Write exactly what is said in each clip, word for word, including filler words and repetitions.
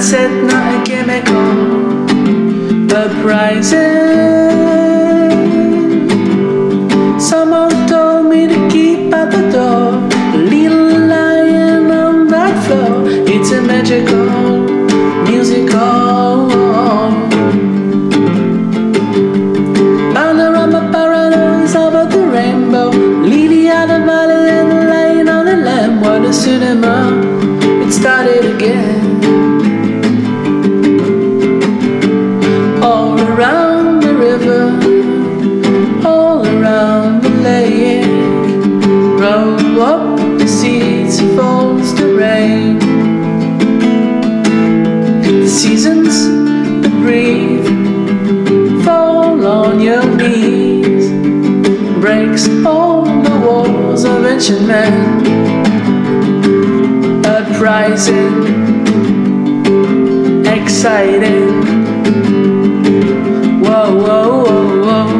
said not a chemical uprising. Someone told me to keep at the door, a little lion on that floor. It's a magical musical. Panorama paranoise over the rainbow, Lily out the valley and the lion on the lamb. What a cinema, it started again. All around the river, all around the lake, roll up the seeds, falls the rain. The seasons that breathe, fall on your knees, breaks all the walls of ancient man. Uprising, exciting. Whoa, whoa, whoa, whoa.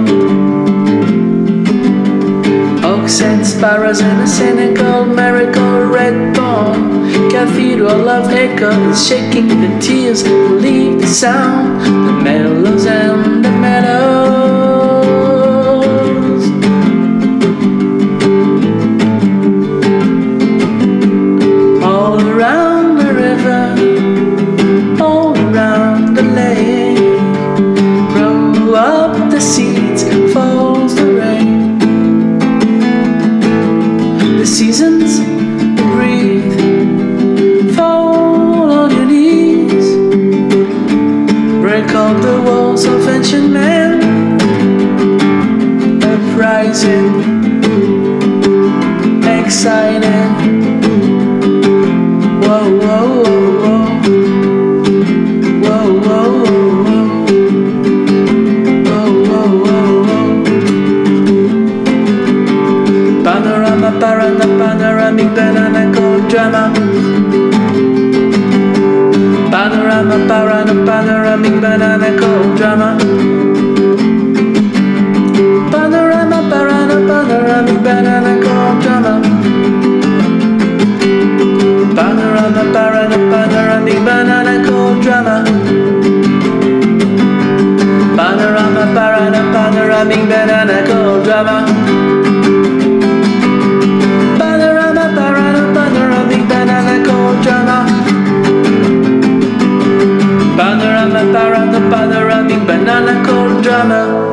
Oaks and sparrows in a cynical miracle red dawn. Cathedral of echoes shaking the tears, leave the sound, the mellows and the meadows. All around the river, all around the lake, roll up the seeds, falls the rain. The seasons breathe, fall on your knees, break all the walls of ancient man. Uprising, exciting. Whoa, whoa, whoa, whoa, whoa, whoa, whoa, whoa, whoa. Panorama, parana, panoramic banana called drama. Panorama, parana, panoramic banana called drama. Panorama, parana, panoramic banana called drama. Panorama, parana, panoramic banana called drama. Panorama, parana, panoramic banana called drama. Panorama, parana, panoramic banana called drama. Panorama, parana, panoramic banana called drama.